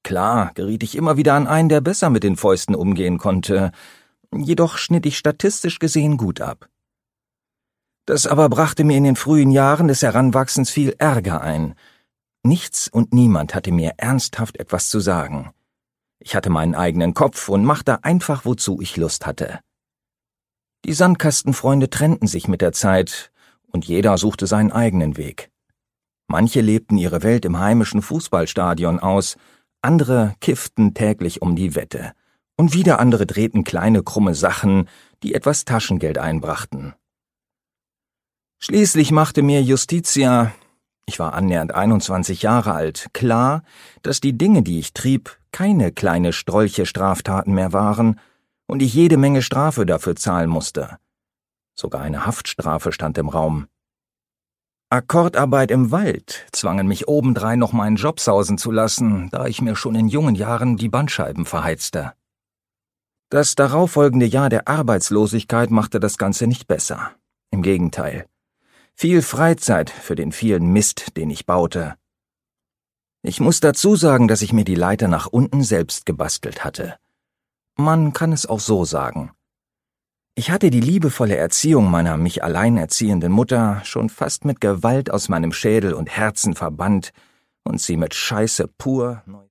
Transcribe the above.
Klar geriet ich immer wieder an einen, der besser mit den Fäusten umgehen konnte, jedoch schnitt ich statistisch gesehen gut ab. Das aber brachte mir in den frühen Jahren des Heranwachsens viel Ärger ein. Nichts und niemand hatte mir ernsthaft etwas zu sagen. Ich hatte meinen eigenen Kopf und machte einfach, wozu ich Lust hatte. Die Sandkastenfreunde trennten sich mit der Zeit, und jeder suchte seinen eigenen Weg. Manche lebten ihre Welt im heimischen Fußballstadion aus, andere kifften täglich um die Wette, und wieder andere drehten kleine krumme Sachen, die etwas Taschengeld einbrachten. Schließlich machte mir Justitia, ich war annähernd 21 Jahre alt, klar, dass die Dinge, die ich trieb, keine kleine Strolche-Straftaten mehr waren und ich jede Menge Strafe dafür zahlen musste. Sogar eine Haftstrafe stand im Raum. Akkordarbeit im Wald zwangen mich obendrein noch meinen Job sausen zu lassen, da ich mir schon in jungen Jahren die Bandscheiben verheizte. Das darauffolgende Jahr der Arbeitslosigkeit machte das Ganze nicht besser. Im Gegenteil. Viel Freizeit für den vielen Mist, den ich baute. Ich muss dazu sagen, dass ich mir die Leiter nach unten selbst gebastelt hatte. Man kann es auch so sagen. Ich hatte die liebevolle Erziehung meiner mich allein erziehenden Mutter schon fast mit Gewalt aus meinem Schädel und Herzen verbannt und sie mit Scheiße pur